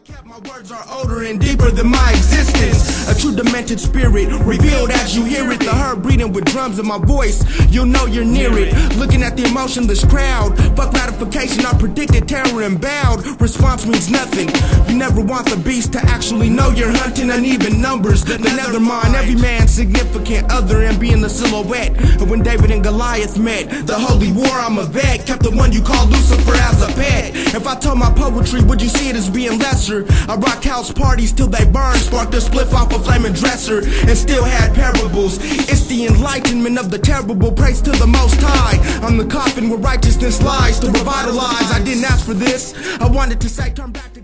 My words are older and deeper than my existence. A true demented spirit revealed as you hear it. The herd breathing with drums in my voice, you'll know you're near it. Looking at the emotionless crowd, fuck ratification, I predicted terror and bowed. Response means nothing. You never want the beast to actually know you're hunting uneven numbers. The nether mind, every man's significant other and being the silhouette. And when David and Goliath met, the holy war, I'm a vet. Kept the one you call Lucifer as a pet. If I told my poetry, would you see it as being lesser? I rocked house parties till they burned, sparked a spliff off a flaming dresser, and still had parables. It's the enlightenment of the terrible, praise to the Most High. I'm the coffin where righteousness lies to revitalize. I didn't ask for this, I wanted to say turn back to